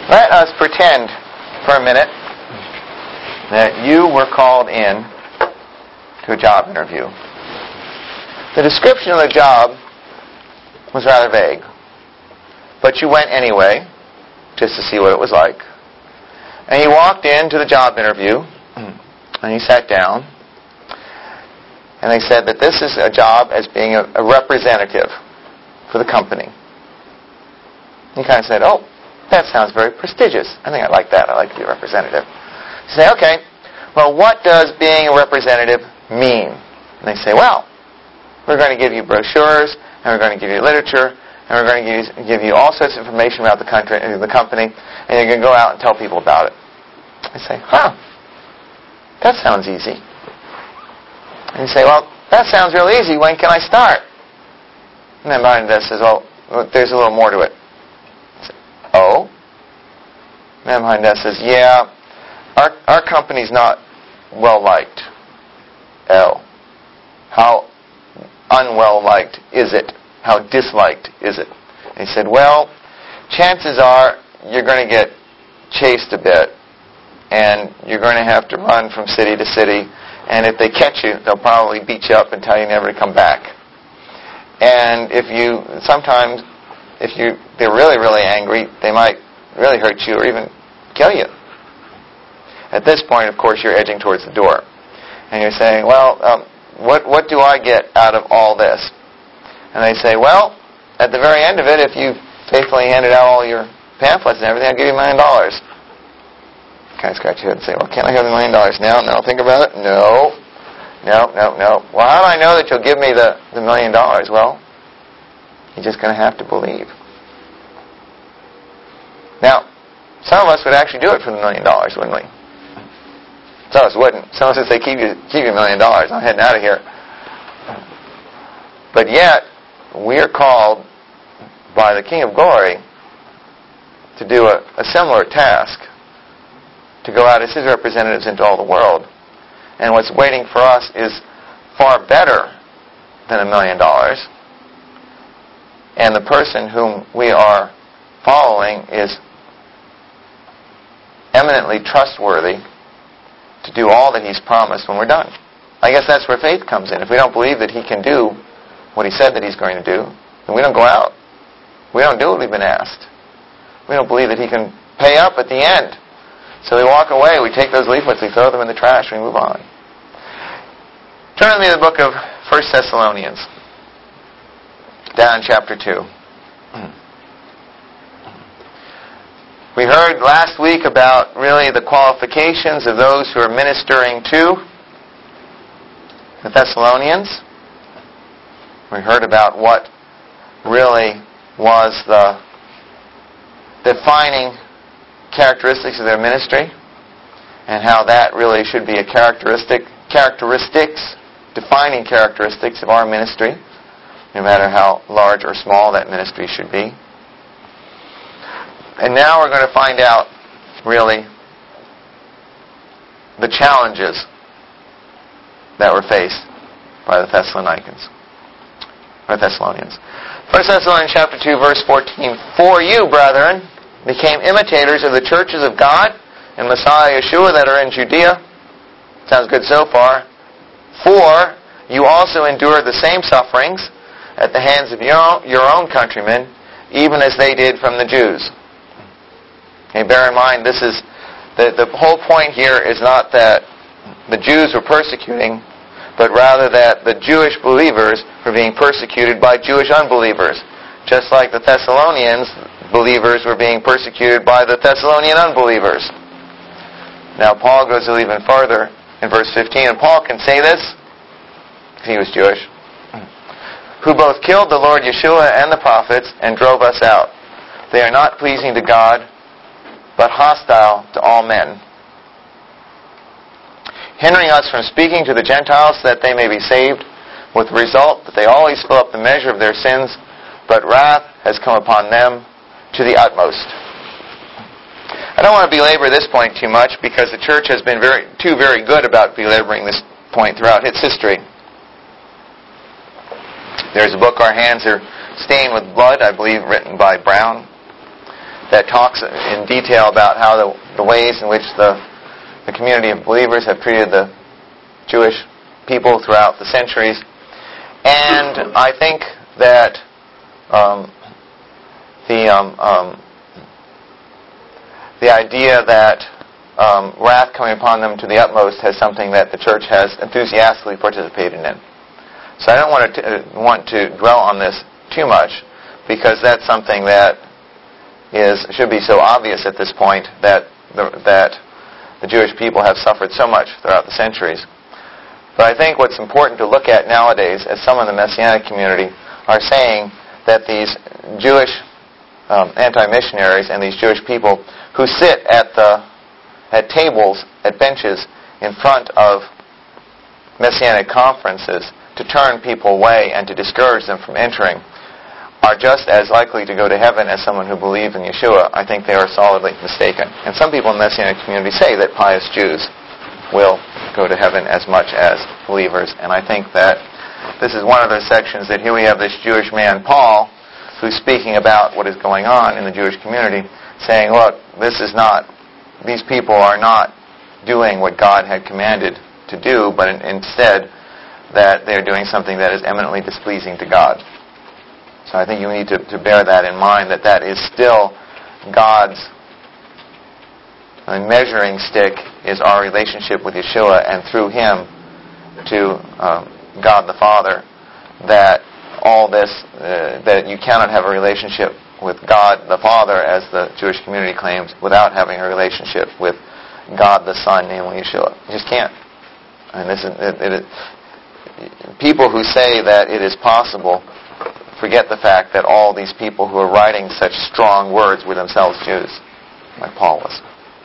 Let us pretend for a minute that you were called in to a job interview. The description of the job was rather vague, but you went anyway just to see what it was like. And you walked into the job interview and you sat down, and they said that this is a job as being a representative for the company. You kind of said, oh, that sounds very prestigious. I think I like that. I like to be a representative. You say, okay, well, what does being a representative mean? And they say, well, we're going to give you brochures, and we're going to give you literature, and we're going to give you all sorts of information about the company, and you're going to go out and tell people about it. I say, huh, that sounds easy. And you say, well, that sounds real easy. When can I start? And then behind this says, well, there's a little more to it. Oh? And then behind that says, yeah, our company's not well-liked. Oh. How unwell-liked is it? How disliked is it? And he said, well, chances are you're going to get chased a bit, and you're going to have to run from city to city, and if they catch you, they'll probably beat you up and tell you never to come back. And sometimes if they're really, really angry, they might really hurt you or even kill you. At this point, of course, you're edging towards the door. And you're saying, well, what do I get out of all this? And they say, well, at the very end of it, if you faithfully handed out all your pamphlets and everything, I'll give you $1 million. Kind of scratch your head and say, well, can't I have the $1 million now? And then I'll think about it? No. Well, how do I know that you'll give me the $1 million? Well, you're just going to have to believe. Now, some of us would actually do it for the $1 million, wouldn't we? Some of us wouldn't. Some of us would say, keep your $1 million. I'm heading out of here. But yet, we are called by the King of Glory to do a similar task, to go out as His representatives into all the world. And what's waiting for us is far better than $1 million. And the person whom we are following is eminently trustworthy to do all that He's promised when we're done. I guess that's where faith comes in. If we don't believe that He can do what He said that He's going to do, then we don't go out. We don't do what we've been asked. We don't believe that He can pay up at the end. So we walk away, we take those leaflets, we throw them in the trash, we move on. Turn with me to the book of 1 Thessalonians, down in chapter 2. We heard last week about really the qualifications of those who are ministering to the Thessalonians. We heard about what really was the defining characteristics of their ministry, and how that really should be a defining characteristics of our ministry, no matter how large or small that ministry should be. And now we're going to find out, really, the challenges that were faced by the Thessalonians. 1 Thessalonians chapter 2, verse 14. For you, brethren, became imitators of the churches of God and Messiah Yeshua that are in Judea. Sounds good so far. For you also endured the same sufferings at the hands of your own countrymen, even as they did from the Jews. Okay, bear in mind, this is the whole point here is not that the Jews were persecuting, but rather that the Jewish believers were being persecuted by Jewish unbelievers. Just like the Thessalonians, believers were being persecuted by the Thessalonian unbelievers. Now Paul goes a little even further in verse 15, and Paul can say this, because he was Jewish, who both killed the Lord Yeshua and the prophets and drove us out. They are not pleasing to God, but hostile to all men, hindering us from speaking to the Gentiles so that they may be saved, with the result that they always fill up the measure of their sins, but wrath has come upon them to the utmost. I don't want to belabor this point too much, because the church has been very good about belaboring this point throughout its history. There's a book, Our Hands Are Stained with Blood, I believe, written by Brown. that talks in detail about how the ways in which the community of believers have treated the Jewish people throughout the centuries. And I think that the idea that wrath coming upon them to the utmost has something that the church has enthusiastically participated in. So I don't want to dwell on this too much, because that's something that should be so obvious at this point, that the Jewish people have suffered so much throughout the centuries. But I think what's important to look at nowadays, as some in the Messianic community are saying, that these Jewish anti-missionaries and these Jewish people who sit at tables, at benches in front of Messianic conferences to turn people away and to discourage them from entering, are just as likely to go to heaven as someone who believes in Yeshua. I think they are solidly mistaken. And some people in the Messianic community say that pious Jews will go to heaven as much as believers. And I think that this is one of those sections that here we have this Jewish man, Paul, who's speaking about what is going on in the Jewish community, saying, look, these people are not doing what God had commanded to do, but instead that they're doing something that is eminently displeasing to God. So I think you need to bear that in mind, that is still God's measuring stick is our relationship with Yeshua, and through Him to God the Father, that all this, that you cannot have a relationship with God the Father, as the Jewish community claims, without having a relationship with God the Son, namely Yeshua. You just can't. And people who say that it is possible forget the fact that all these people who are writing such strong words were themselves Jews, like Paul was.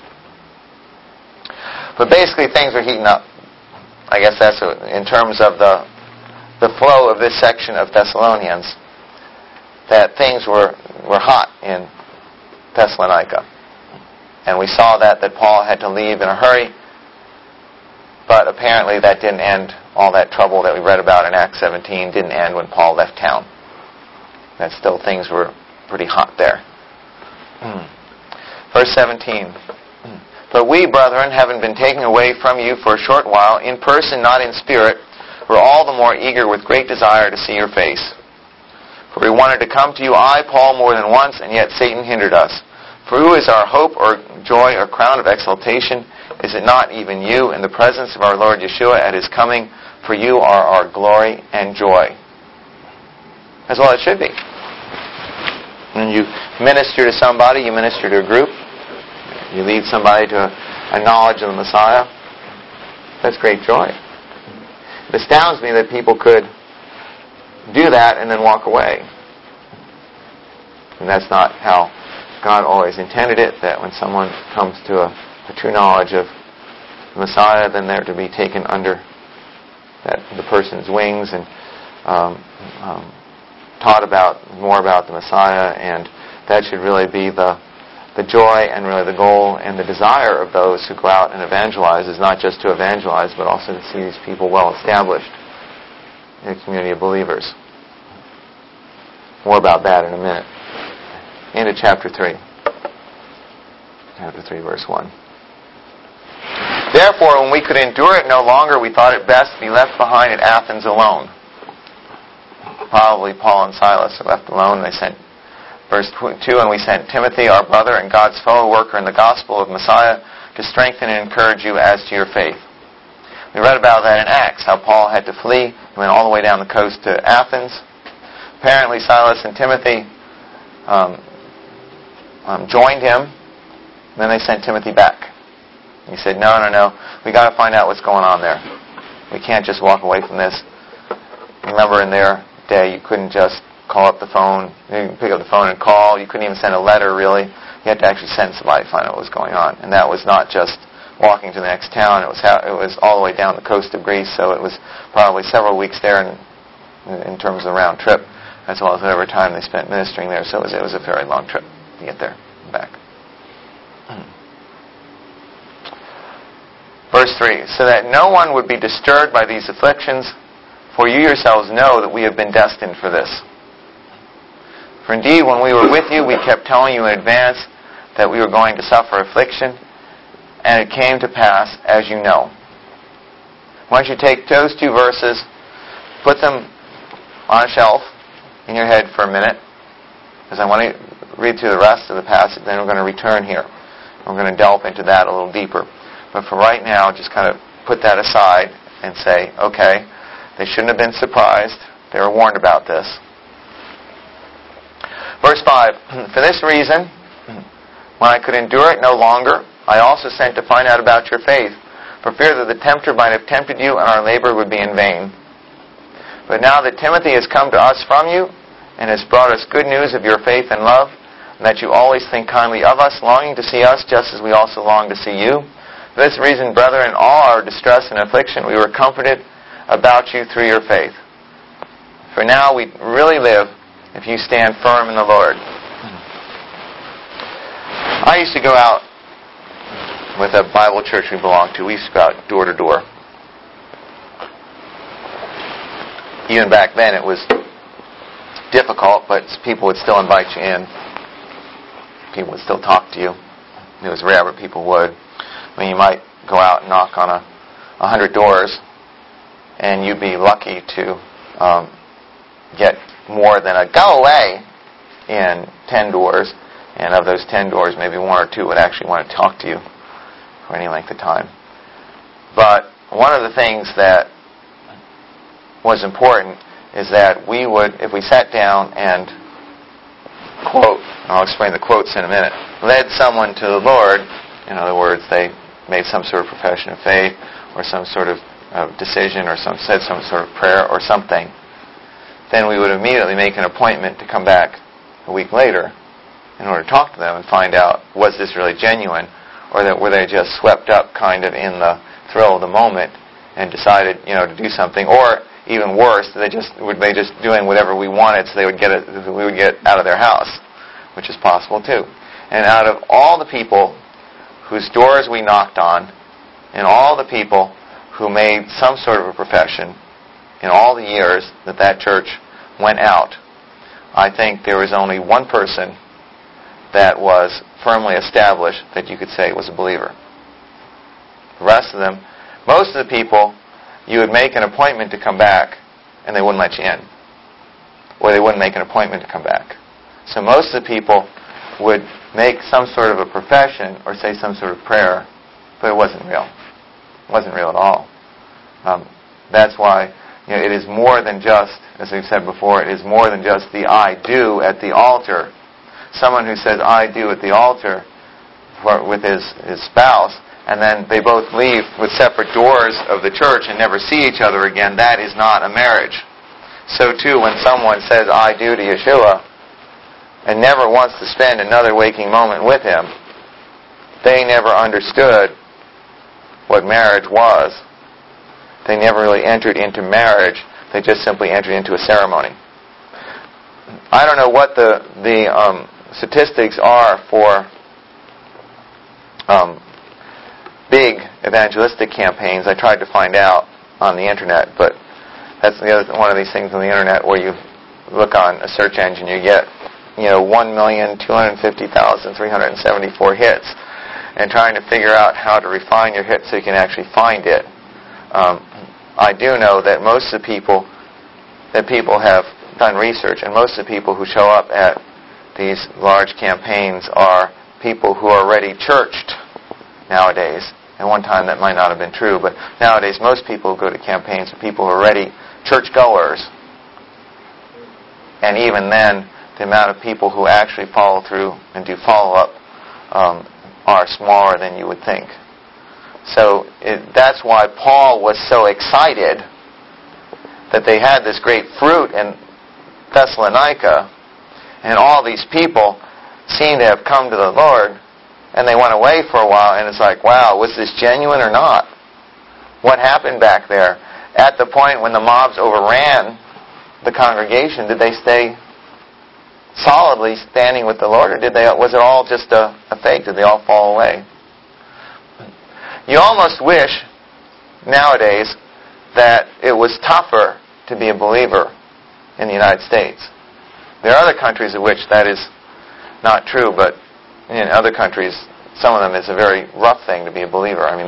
But basically things are heating up. I guess that's in terms of the flow of this section of Thessalonians, that things were hot in Thessalonica. And we saw that Paul had to leave in a hurry, but apparently that didn't end. All that trouble that we read about in Acts 17 didn't end when Paul left town. That still things were pretty hot there. Verse 17. But we, brethren, having been taken away from you for a short while, in person, not in spirit, were all the more eager with great desire to see your face. For we wanted to come to you, I, Paul, more than once, and yet Satan hindered us. For who is our hope or joy or crown of exaltation? Is it not even you, in the presence of our Lord Yeshua at His coming? For you are our glory and joy. As well it should be. When you minister to somebody, you minister to a group, you lead somebody to a knowledge of the Messiah, that's great joy. It astounds me that people could do that and then walk away. And that's not how God always intended it, that when someone comes to a true knowledge of the Messiah, then they're to be taken under the person's wings and taught more about the Messiah, and that should really be the joy and really the goal and the desire of those who go out and evangelize, is not just to evangelize, but also to see these people well established in a community of believers. More about that in a minute. Into chapter 3. Chapter 3, verse 1. Therefore, when we could endure it no longer, we thought it best to be left behind at Athens alone. Probably Paul and Silas are left alone. They sent, verse 2, and we sent Timothy, our brother and God's fellow worker in the gospel of Messiah, to strengthen and encourage you as to your faith. We read about that in Acts, how Paul had to flee. He went all the way down the coast to Athens. Apparently Silas and Timothy joined him. Then they sent Timothy back. He said, no, we got to find out what's going on there. We can't just walk away from this. Remember, in their day, you couldn't just call up the phone. You could pick up the phone and call. You couldn't even send a letter, really. You had to actually send somebody to find out what was going on. And that was not just walking to the next town. It was all the way down the coast of Greece, so it was probably several weeks there in terms of the round trip, as well as whatever time they spent ministering there. So it was a very long trip to get there and back. Verse 3, so that no one would be disturbed by these afflictions, for you yourselves know that we have been destined for this. For indeed, when we were with you, we kept telling you in advance that we were going to suffer affliction, and it came to pass as you know. Why don't you take those two verses, put them on a shelf in your head for a minute, because I want to read through the rest of the passage, then we're going to return here. We're going to delve into that a little deeper. But for right now, just kind of put that aside and say, okay, they shouldn't have been surprised. They were warned about this. Verse 5, for this reason, when I could endure it no longer, I also sent to find out about your faith, for fear that the tempter might have tempted you and our labor would be in vain. But now that Timothy has come to us from you and has brought us good news of your faith and love, and that you always think kindly of us, longing to see us just as we also long to see you. For this reason, brethren, in all our distress and affliction, we were comforted about you through your faith. For now we really live if you stand firm in the Lord. I used to go out with a Bible church we belonged to. We used to go out door to door. Even back then it was difficult, but people would still invite you in. People would still talk to you. It was rare, but people would. I mean, you might go out and knock on 100 doors, and you'd be lucky to get more than a go away in 10 doors. And of those 10 doors, maybe one or two would actually want to talk to you for any length of time. But one of the things that was important is that we would, if we sat down and quote, I'll explain the quotes in a minute, led someone to the Lord, in other words, they made some sort of profession of faith or some sort of decision or said some sort of prayer or something, then we would immediately make an appointment to come back a week later in order to talk to them and find out, was this really genuine, or that were they just swept up kind of in the thrill of the moment and decided, to do something, or even worse, were they just doing whatever we wanted so we would get out of their house, which is possible too. And out of all the people whose doors we knocked on, and all the people who made some sort of a profession in all the years that church went out, I think there was only one person that was firmly established that you could say was a believer. The rest of them, most of the people, you would make an appointment to come back and they wouldn't let you in. Or they wouldn't make an appointment to come back. So most of the people would make some sort of a profession or say some sort of prayer, but it wasn't real. It wasn't real at all. That's why it is more than just, as we've said before, it is more than just the I do at the altar. Someone who says I do at the altar with his spouse, and then they both leave with separate doors of the church and never see each other again, that is not a marriage. So too, when someone says I do to Yeshua and never wants to spend another waking moment with him, they never understood what marriage was. They never really entered into marriage. They just simply entered into a ceremony. I don't know what the statistics are for big evangelistic campaigns. I tried to find out on the internet, but that's one of these things on the internet where you look on a search engine, you get 1,250,374 hits, and trying to figure out how to refine your hit so you can actually find it. I do know that most of the people have done research, and most of the people who show up at these large campaigns are people who are already churched nowadays. At one time that might not have been true, but nowadays most people who go to campaigns are people who are already churchgoers. And even then, the amount of people who actually follow through and do follow-up are smaller than you would think. So that's why Paul was so excited that they had this great fruit in Thessalonica, and all these people seem to have come to the Lord, and they went away for a while, and it's like, wow, was this genuine or not? What happened back there? At the point when the mobs overran the congregation, did they stay solidly standing with the Lord, or was it all just a fake? Did they all fall away? You almost wish nowadays that it was tougher to be a believer in the United States. There are other countries in which that is not true, but in other countries, some of them, it's a very rough thing to be a believer. I mean,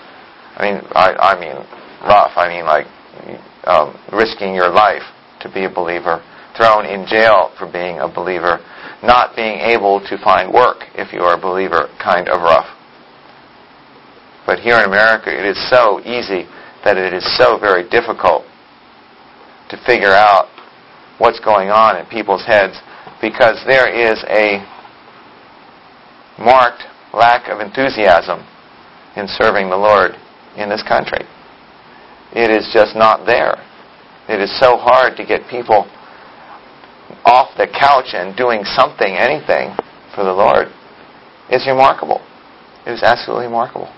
rough. I mean, like risking your life to be a believer, thrown in jail for being a believer, not being able to find work if you are a believer, kind of rough. But here in America, it is so easy that it is so very difficult to figure out what's going on in people's heads, because there is a marked lack of enthusiasm in serving the Lord in this country. It is just not there. It is so hard to get people off the couch and doing something, anything, for the Lord. It's remarkable. It is absolutely remarkable.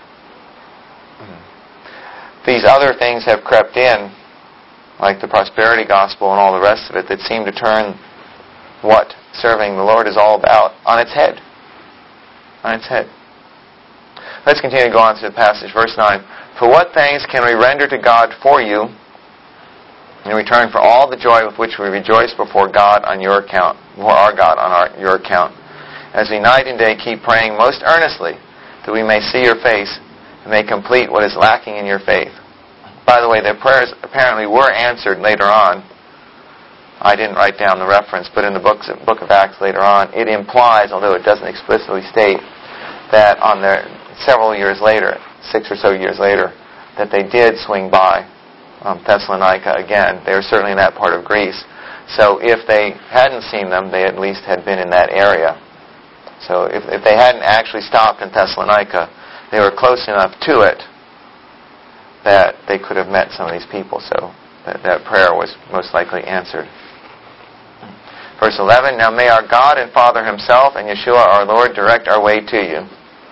These other things have crept in, like the prosperity gospel and all the rest of it, that seem to turn what serving the Lord is all about on its head. On its head. Let's continue to go on to the passage, verse 9. For what thanks can we render to God for you in return for all the joy with which we rejoice before God on your account, before our God on your account, as we night and day keep praying most earnestly that we may see your face and may complete what is lacking in your faith. By the way, their prayers apparently were answered later on. I didn't write down the reference, but in the book of Acts later on, it implies, although it doesn't explicitly state, that on their several years later, 6 or so years later, that they did swing by Thessalonica again. They were certainly in that part of Greece. So if they hadn't seen them, they at least had been in that area. So if they hadn't actually stopped in Thessalonica, they were close enough to it that they could have met some of these people. So that prayer was most likely answered. Verse 11, now may our God and Father Himself and Yeshua our Lord direct our way to you.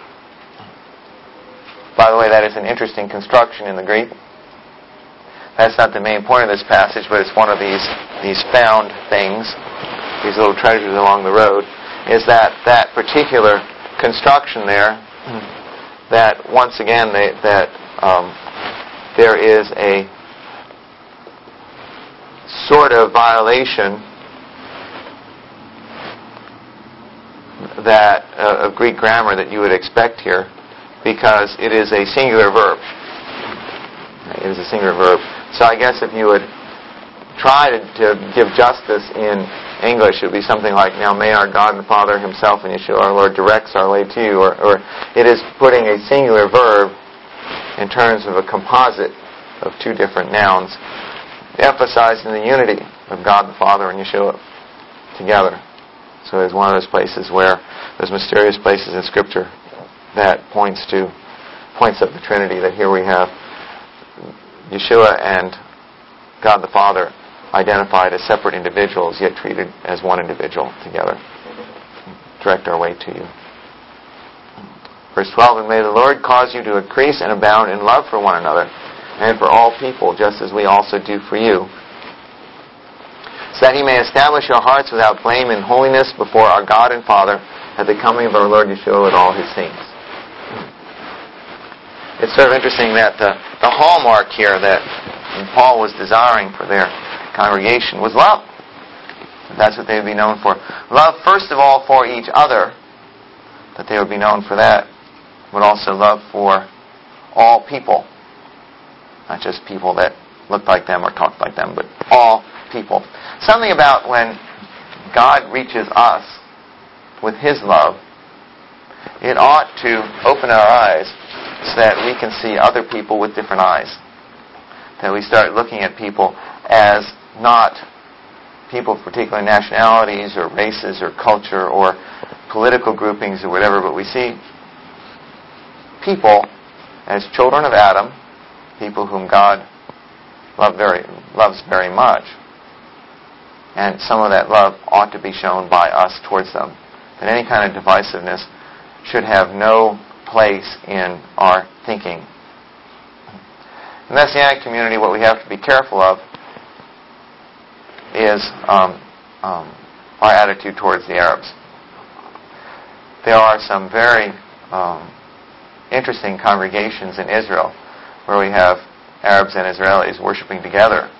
By the way, that is an interesting construction in the Greek. That's not the main point of this passage, but it's one of these found things, these little treasures along the road, is that particular construction there, that once again, there is a sort of violation of Greek grammar that you would expect here, because it is a singular verb. It is a singular verb. So I guess if you would try to give justice in English, it would be something like, now may our God and Father Himself and Yeshua our Lord directs our way to you. Or it is putting a singular verb in terms of a composite of two different nouns, emphasizing the unity of God the Father and Yeshua together. So it's one of those places where, those mysterious places in Scripture that points up the Trinity, that here we have Yeshua and God the Father identified as separate individuals, yet treated as one individual together. Direct our way to you. Verse 12, and may the Lord cause you to increase and abound in love for one another and for all people, just as we also do for you, so that He may establish your hearts without blame in holiness before our God and Father at the coming of our Lord Yeshua with all His saints. It's sort of interesting that the hallmark here that Paul was desiring for their congregation was love. That's what they would be known for. Love, first of all, for each other, that they would be known for that, but also love for all people. Not just people that looked like them or talked like them, but all people. Something about when God reaches us with His love, it ought to open our eyes so that we can see other people with different eyes. That we start looking at people as not people of particular nationalities or races or culture or political groupings or whatever, but we see people as children of Adam, people whom God loves very much. And some of that love ought to be shown by us towards them. That any kind of divisiveness should have no place in our thinking. In the Messianic community, what we have to be careful of is our attitude towards the Arabs. There are some very interesting congregations in Israel where we have Arabs and Israelis worshiping together,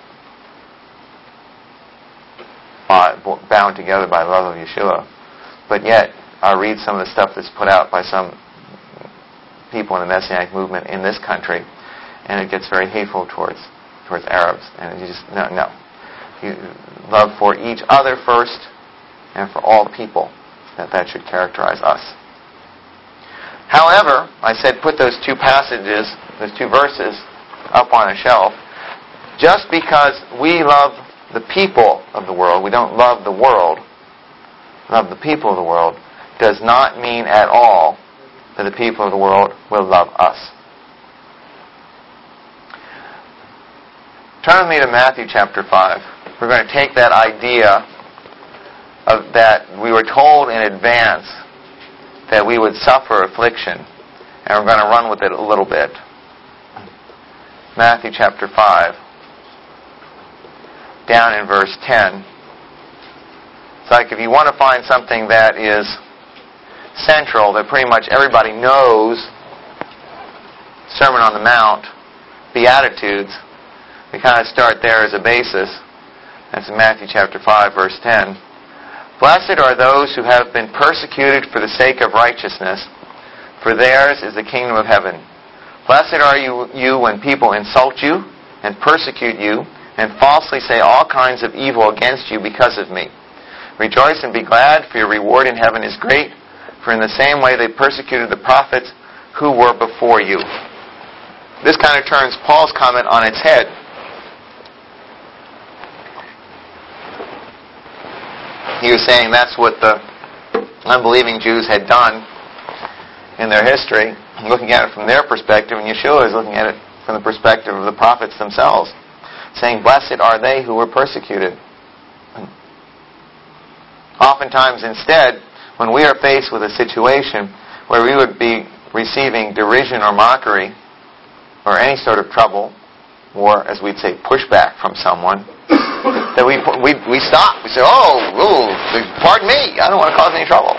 bound together by the love of Yeshua. But yet, read some of the stuff that's put out by some people in the Messianic movement in this country, and it gets very hateful towards Arabs. And you just, no. You love for each other first, and for all people. That should characterize us. However, I said put those two passages, those two verses, up on a shelf. Just because we love the people of the world, we don't love the world, love the people of the world, does not mean at all that the people of the world will love us. Turn with me to Matthew chapter 5. We're going to take that idea of that we were told in advance that we would suffer affliction, and we're going to run with it a little bit. Matthew chapter 5, down in verse 10. It's like if you want to find something that is central, that pretty much everybody knows, Sermon on the Mount, Beatitudes, we kind of start there as a basis. That's in Matthew chapter 5, verse 10. Blessed are those who have been persecuted for the sake of righteousness, for theirs is the kingdom of heaven. Blessed are you when people insult you and persecute you and falsely say all kinds of evil against you because of me. Rejoice and be glad, for your reward in heaven is great, for in the same way they persecuted the prophets who were before you. This kind of turns Paul's comment on its head. He was saying that's what the unbelieving Jews had done in their history, looking at it from their perspective, and Yeshua is looking at it from the perspective of the prophets themselves, saying, blessed are they who were persecuted. Oftentimes, instead, when we are faced with a situation where we would be receiving derision or mockery or any sort of trouble, or, as we'd say, pushback from someone, that we stop. We say, pardon me, I don't want to cause any trouble.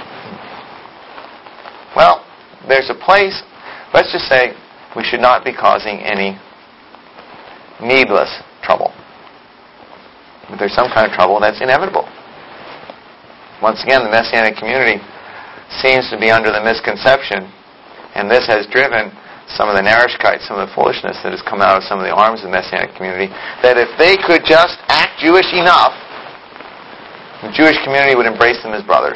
Well, there's a place, let's just say, we should not be causing any needless trouble. If there's some kind of trouble, that's inevitable. Once again, the Messianic community seems to be under the misconception, and this has driven some of the Narishkites, some of the foolishness that has come out of some of the arms of the Messianic community, that if they could just act Jewish enough, the Jewish community would embrace them as brothers.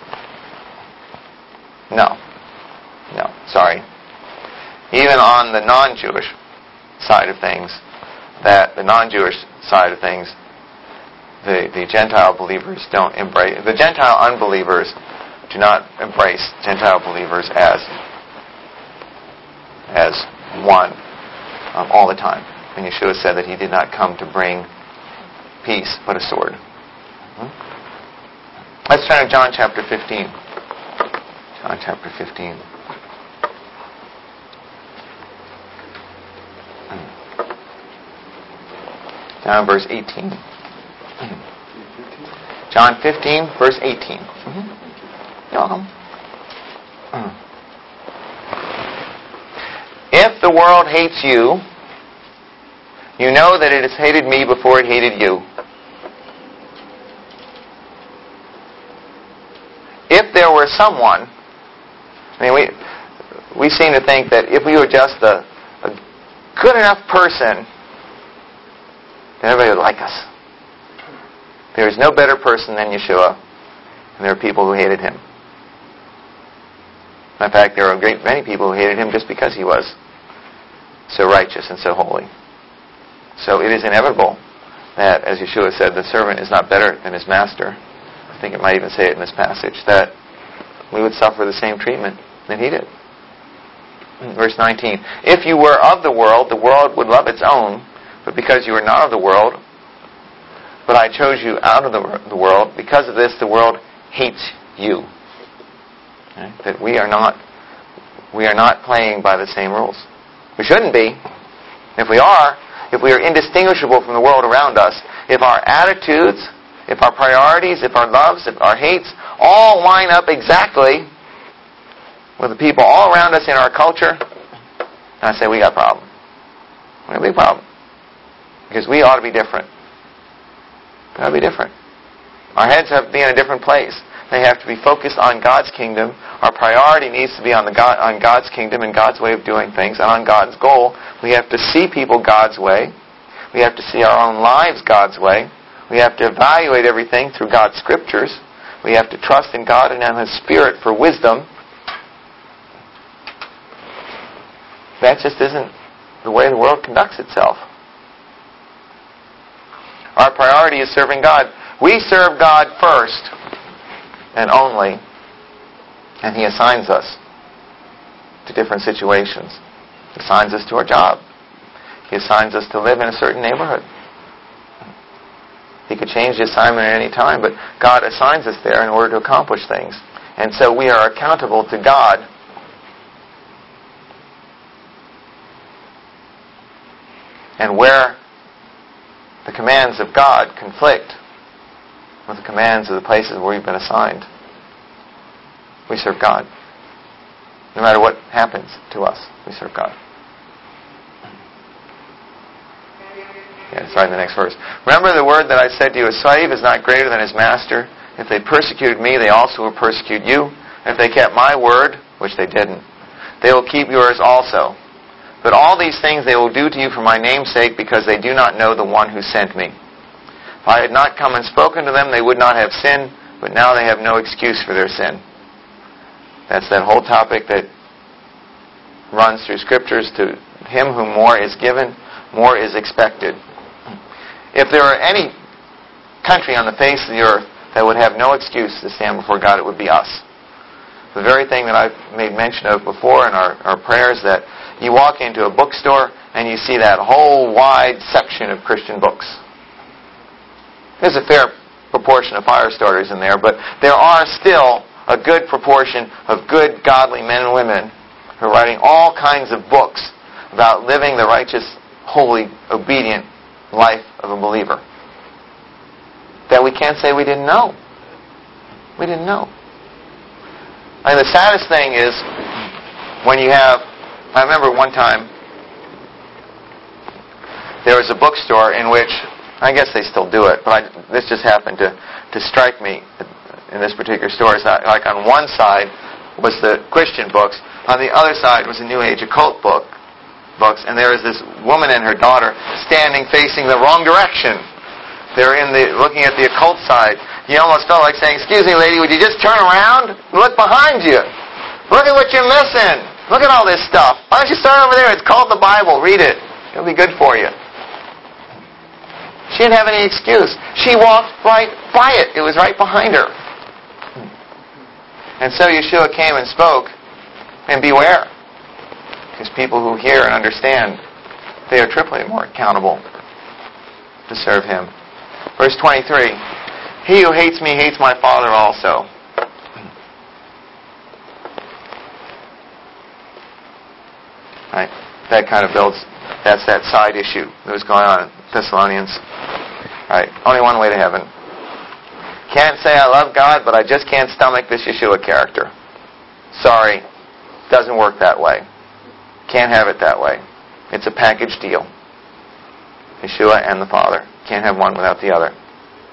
No, sorry. Even on the non-Jewish side of things, the Gentile believers don't embrace, the Gentile unbelievers do not embrace Gentile believers as one all the time. And Yeshua said that he did not come to bring peace, but a sword. Let's turn to John chapter 15. John chapter 15. Down verse 18. John 15, verse 18. If the world hates you, you know that it has hated me before it hated you. If there were someone, we seem to think that if we were just a good enough person, then everybody would like us. There is no better person than Yeshua, and there are people who hated him. In fact, there are a great many people who hated him just because he was so righteous and so holy. So it is inevitable that, as Yeshua said, the servant is not better than his master. I think it might even say it in this passage, that we would suffer the same treatment that he did. Verse 19, if you were of the world would love its own, but because you are not of the world, but I chose you out of the world, because of this the world hates you. Okay? That we are not playing by the same rules. We shouldn't be. If we are indistinguishable from the world around us, if our attitudes, if our priorities, if our loves, if our hates all line up exactly with the people all around us in our culture, I say we got a problem. We have a big problem. Because we ought to be different. We ought to be different. Our heads have to be in a different place. They have to be focused on God's kingdom. Our priority needs to be on God's kingdom and God's way of doing things, and on God's goal. We have to see people God's way. We have to see our own lives God's way. We have to evaluate everything through God's scriptures. We have to trust in God and in His Spirit for wisdom. That just isn't the way the world conducts itself. Our priority is serving God. We serve God first and only, and He assigns us to different situations. He assigns us to our job. He assigns us to live in a certain neighborhood. He could change the assignment at any time, but God assigns us there in order to accomplish things. And so we are accountable to God. And where the commands of God conflict with the commands of the places where we've been assigned, we serve God. No matter what happens to us, we serve God. Yeah, it's right in the next verse. Remember the word that I said to you, a slave is not greater than his master. If they persecuted me, they also will persecute you. If they kept my word, which they didn't, they will keep yours also. But all these things they will do to you for my name's sake, because they do not know the one who sent me. If I had not come and spoken to them, they would not have sinned, but now they have no excuse for their sin. That's that whole topic that runs through Scriptures. To him whom more is given, more is expected. If there were any country on the face of the earth that would have no excuse to stand before God, it would be us. The very thing that I've made mention of before in our prayers, that you walk into a bookstore and you see that whole wide section of Christian books. There's a fair proportion of fire starters in there, but there are still a good proportion of good, godly men and women who are writing all kinds of books about living the righteous, holy, obedient life of a believer that we can't say we didn't know. We didn't know. I mean, the saddest thing is when you have... I remember one time there was a bookstore in which, I guess they still do it, but this just happened to strike me in this particular store. It's like on one side was the Christian books, on the other side was the New Age occult books, and there was this woman and her daughter standing facing the wrong direction. They're looking at the occult side. You almost felt like saying, "Excuse me, lady, would you just turn around and look behind you? Look at what you're missing. Look at all this stuff. Why don't you start over there? It's called the Bible. Read it. It'll be good for you." She didn't have any excuse. She walked right by it. It was right behind her. And so Yeshua came and spoke, and beware. Because people who hear and understand, they are triply more accountable to serve Him. Verse 23, "He who hates me hates my Father also." Right? That kind of builds, that's that side issue that was going on in Thessalonians. Right? Only one way to heaven. Can't say I love God, but I just can't stomach this Yeshua character. Sorry. Doesn't work that way. Can't have it that way. It's a package deal. Yeshua and the Father. Can't have one without the other.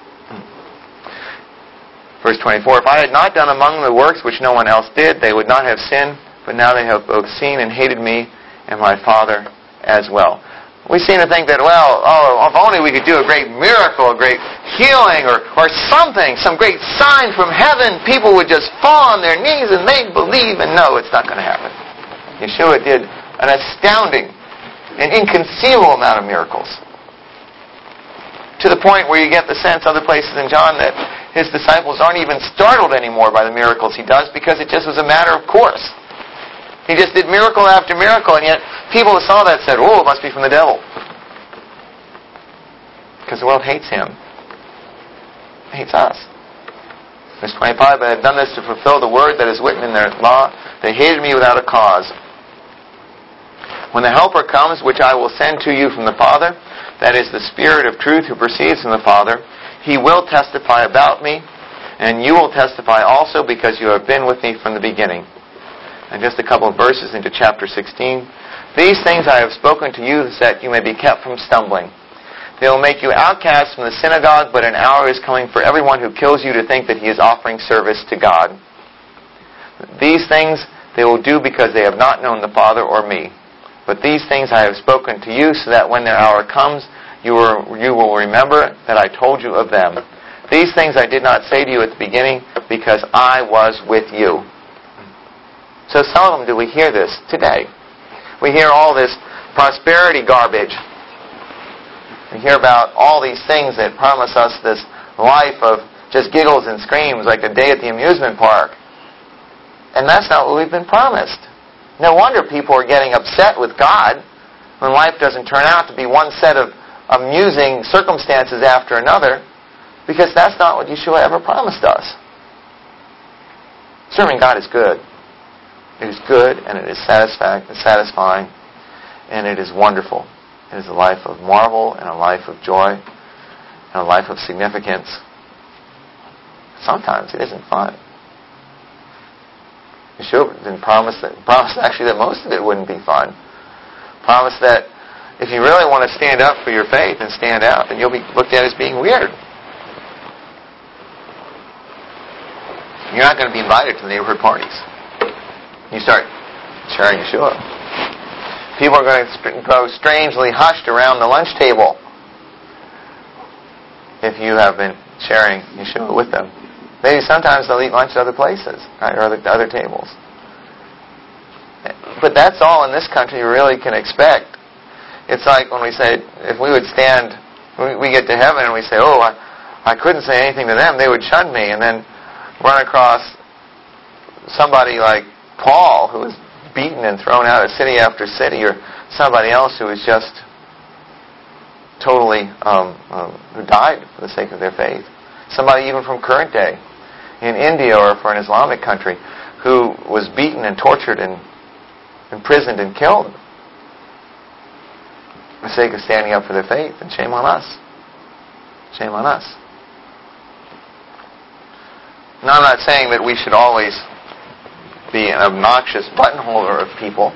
Verse 24, "If I had not done among the works which no one else did, they would not have sinned, but now they have both seen and hated me and my Father as well." We seem to think that, if only we could do a great miracle, a great healing, or something, some great sign from heaven, people would just fall on their knees and they'd believe. And no, it's not going to happen. Yeshua did an astounding and inconceivable amount of miracles. To the point where you get the sense, other places in John, that His disciples aren't even startled anymore by the miracles He does, because it just was a matter of course. He just did miracle after miracle, and yet people who saw that said, "Oh, it must be from the devil." Because the world hates Him. It hates us. Verse 25, "But I have done this to fulfill the word that is written in their law. They hated me without a cause. When the Helper comes, which I will send to you from the Father, that is the Spirit of truth who proceeds from the Father, He will testify about me, and you will testify also, because you have been with me from the beginning." And just a couple of verses into chapter 16. "These things I have spoken to you, that you may be kept from stumbling. They will make you outcasts from the synagogue, but an hour is coming for everyone who kills you to think that he is offering service to God. These things they will do because they have not known the Father or me. But these things I have spoken to you, so that when their hour comes, you will remember that I told you of them. These things I did not say to you at the beginning, because I was with you. So seldom do we hear this today. We hear all this prosperity garbage. We hear about all these things that promise us this life of just giggles and screams like a day at the amusement park. And that's not what we've been promised. No wonder people are getting upset with God when life doesn't turn out to be one set of amusing circumstances after another, because that's not what Yeshua ever promised us. Serving God is good. It is good, and it is satisfying, and it is wonderful. It is a life of marvel, and a life of joy, and a life of significance. Sometimes it isn't fun. Yeshua didn't promise actually that most of it wouldn't be fun. Promise that if you really want to stand up for your faith and stand out, then you'll be looked at as being weird. You're not going to be invited to the neighborhood parties. You start sharing Yeshua. People are going to go strangely hushed around the lunch table if you have been sharing Yeshua with them. Maybe sometimes they'll eat lunch at other places, right, or other tables. But that's all in this country you really can expect. It's like when we say, if we would stand, we get to heaven and we say, oh, I couldn't say anything to them, they would shun me, and then run across somebody like Paul, who was beaten and thrown out of city after city, or somebody else who was just totally, who died for the sake of their faith. Somebody even from current day, in India or for an Islamic country, who was beaten and tortured and imprisoned and killed for the sake of standing up for their faith. And shame on us. Shame on us. Now, I'm not saying that we should always be an obnoxious buttonholer of people.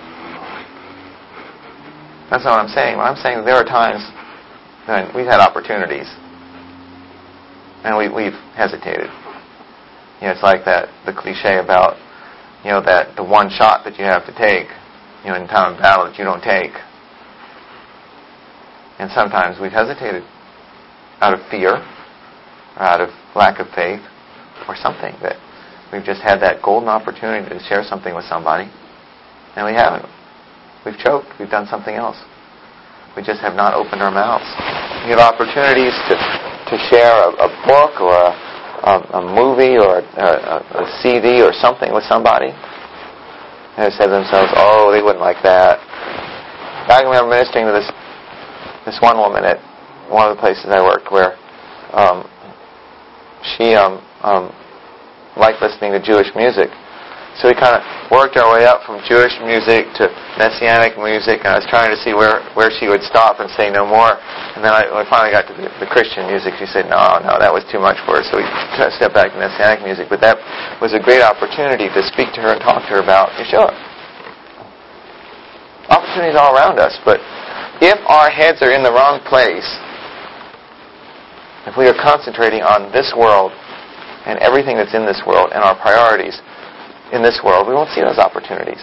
That's not what I'm saying. What I'm saying is there are times when we've had opportunities and we've hesitated. You know, it's like the cliche about, that the one shot that you have to take, in time of battle that you don't take. And sometimes we've hesitated out of fear, or out of lack of faith, or something, that we've just had that golden opportunity to share something with somebody, and we haven't. We've choked. We've done something else. We just have not opened our mouths. We have opportunities to share a book or a movie or a CD or something with somebody, and they say to themselves, oh, they wouldn't like that. I can remember ministering to this one woman at one of the places I worked, where she liked listening to Jewish music. So we kind of worked our way up from Jewish music to Messianic music, and I was trying to see where she would stop and say no more. And then when I finally got to the Christian music, she said, no, that was too much for her. So we stepped back to Messianic music. But that was a great opportunity to speak to her and talk to her about Yeshua. Opportunities all around us, but if our heads are in the wrong place, if we are concentrating on this world and everything that's in this world and our priorities in this world, we won't see those opportunities.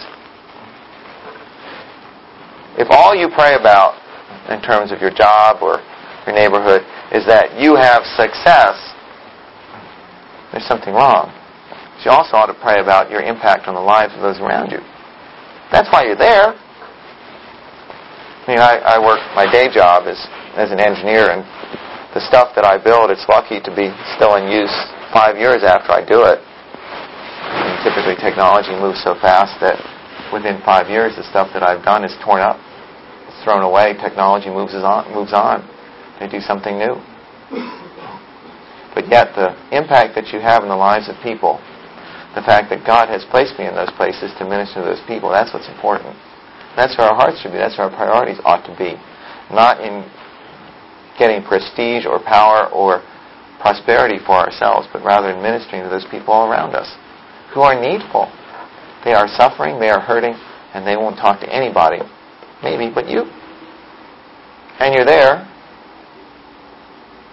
If all you pray about in terms of your job or your neighborhood is that you have success, there's something wrong. So you also ought to pray about your impact on the lives of those around you. That's why you're there. I work, my day job is as an engineer, and the stuff that I build, it's lucky to be still in use 5 years after I do it. And typically technology moves so fast that within 5 years the stuff that I've done is torn up, it's thrown away, technology moves on. They do something new. But yet the impact that you have in the lives of people, the fact that God has placed me in those places to minister to those people, that's what's important. That's where our hearts should be. That's where our priorities ought to be. Not in getting prestige or power or prosperity for ourselves, but rather in ministering to those people all around us who are needful. They are suffering, they are hurting, and they won't talk to anybody, maybe but you. And you're there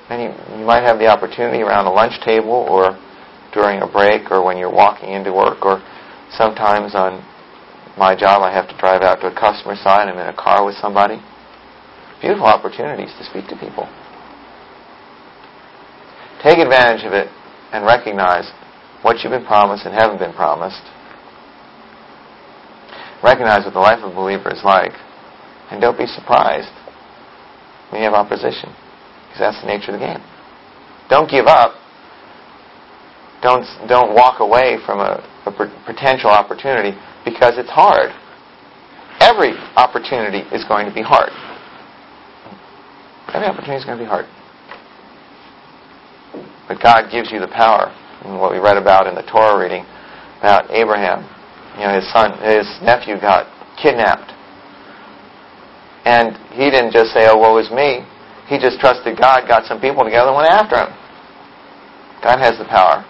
And you might have the opportunity around a lunch table or during a break or when you're walking into work, or sometimes on my job I have to drive out to a customer site. I'm in a car with somebody. Beautiful opportunities to speak to people. Take advantage of it and recognize what you've been promised and haven't been promised. Recognize what the life of a believer is like. And don't be surprised when you have opposition, because that's the nature of the game. Don't give up. Don't walk away from a potential opportunity because it's hard. Every opportunity is going to be hard. Every opportunity is going to be hard. But God gives you the power. And what we read about in the Torah reading about Abraham, his nephew got kidnapped. And he didn't just say, "Oh, woe is me." He just trusted God, got some people together, and went after him. God has the power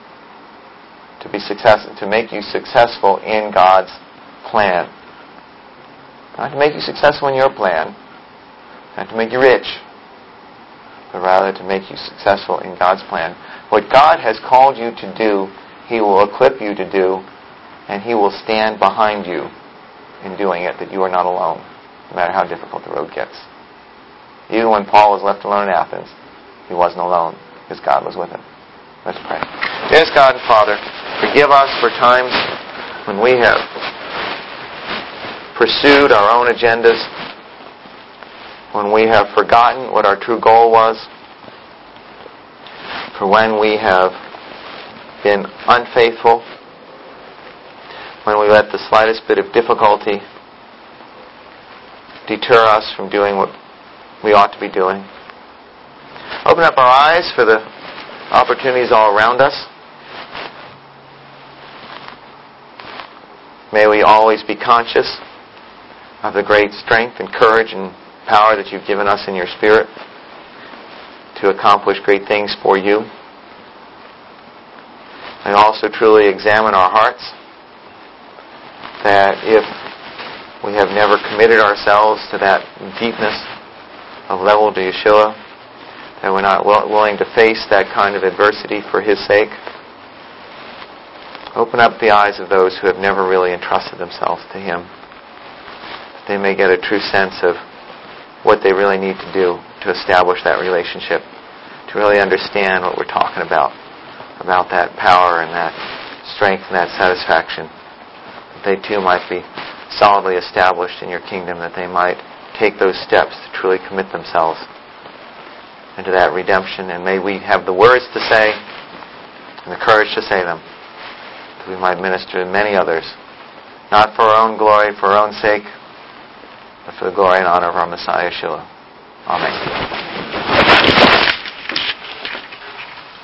to make you successful in God's plan. Not to make you successful in your plan, not to make you rich, but rather to make you successful in God's plan. What God has called you to do, He will equip you to do, and He will stand behind you in doing it, that you are not alone, no matter how difficult the road gets. Even when Paul was left alone in Athens, he wasn't alone, because God was with him. Let's pray. Dear God and Father, forgive us for times when we have pursued our own agendas, when we have forgotten what our true goal was, for when we have been unfaithful, when we let the slightest bit of difficulty deter us from doing what we ought to be doing. Open up our eyes for the opportunities all around us. May we always be conscious of the great strength and courage and power that you've given us in your Spirit to accomplish great things for you. And also truly examine our hearts, that if we have never committed ourselves to that deepness of level to Yeshua, that we're not willing to face that kind of adversity for His sake. Open up the eyes of those who have never really entrusted themselves to Him, that they may get a true sense of what they really need to do to establish that relationship, to really understand what we're talking about that power and that strength and that satisfaction, that they too might be solidly established in your kingdom, that they might take those steps to truly commit themselves into that redemption. And may we have the words to say and the courage to say them, that we might minister to many others, not for our own glory, for our own sake, but for the glory and honor of our Messiah Yeshua. Amen.